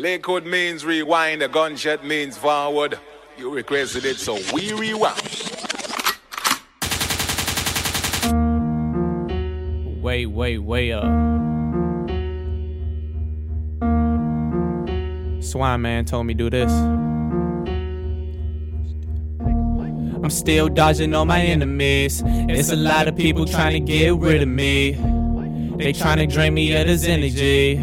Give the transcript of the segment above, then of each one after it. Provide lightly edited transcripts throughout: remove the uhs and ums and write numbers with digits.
Lakewood means rewind, a gunshot means forward. You requested it, so we rewind. Way up. Swine Man told me do this. I'm still dodging all my enemies. It's a lot of people trying to get rid of me. They trying to drain me of this energy.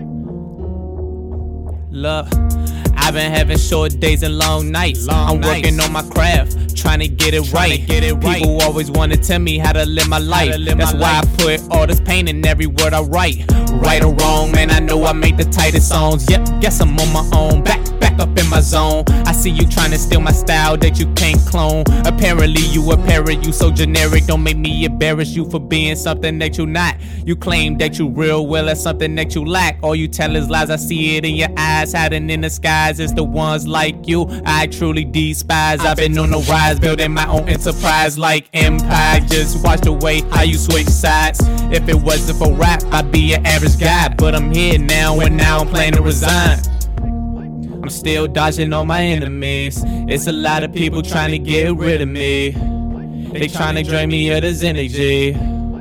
Look, I've been having short days and long nights. I'm working on my craft, trying to get it right. People always want to tell me how to live my life. That's why I put all this pain in every word I write. Right or wrong, man, I know I make the tightest songs. Yep, guess I'm on my own. Back up in my zone. I see you trying to steal my style that you can't clone. Apparently you a parrot, you so generic. Don't make me embarrass you for being something that you not. You claim that you real, well that's something that you lack. All you tell is lies, I see it in your eyes. Hiding in the skies, it's the ones like you I truly despise. I've been on the rise, building my own enterprise like empire. Just watch the way how you switch sides. If it wasn't for rap, I'd be an average guy. But I'm here now, and now I'm planning to resign. I'm still dodging all my enemies. It's a lot of people trying to get rid of me. They trying to drain me of this energy.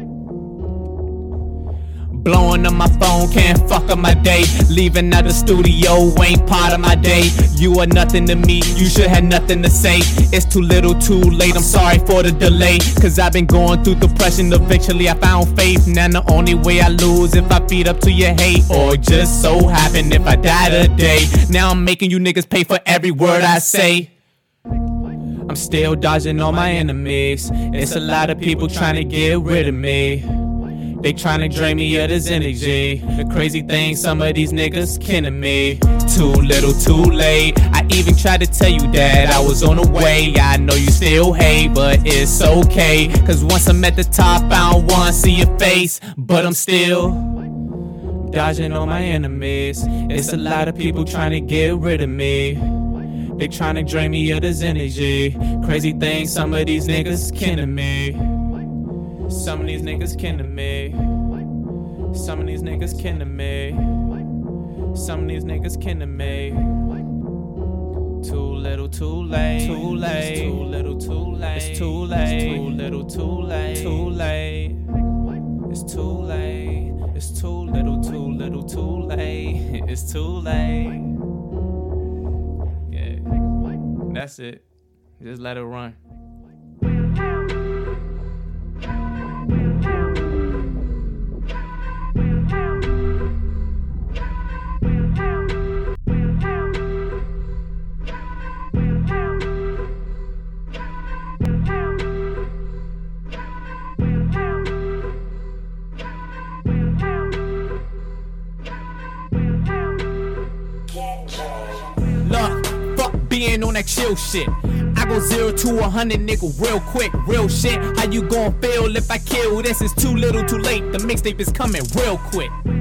Blowing up my phone, can't fuck up my day. Leaving out the studio ain't part of my day. You are nothing to me, you should have nothing to say. It's too little too late, I'm sorry for the delay. Cause I've been going through depression, eventually I found faith. Now the only way I lose if I feed up to your hate. Or just so happen if I die today. Now I'm making you niggas pay for every word I say. I'm still dodging all my enemies. It's a lot of people trying to get rid of me. They tryna drain me of this energy. The crazy thing, some of these niggas kidding me. Too little, too late. I even tried to tell you that I was on the way. I know you still hate, but it's okay. Cause once I'm at the top, I don't wanna see your face. But I'm still dodging all my enemies. It's a lot of people trying to get rid of me. They tryna drain me of this energy. Crazy thing, some of these niggas kidding me. Some of these niggas kin to me. Some of these niggas kin to me. Some of these niggas kin to me. Too little, too late. Too late. It's too little, too late. It's too late. Too little, too late. Too late. It's too late. It's too little, too late. It's too late. Yeah, that's it. Just let it run. Look, fuck being on that chill shit. I go 0 to 100, nigga, real quick, real shit. How you gon' feel if I kill this? It's too little, too late. The mixtape is coming real quick.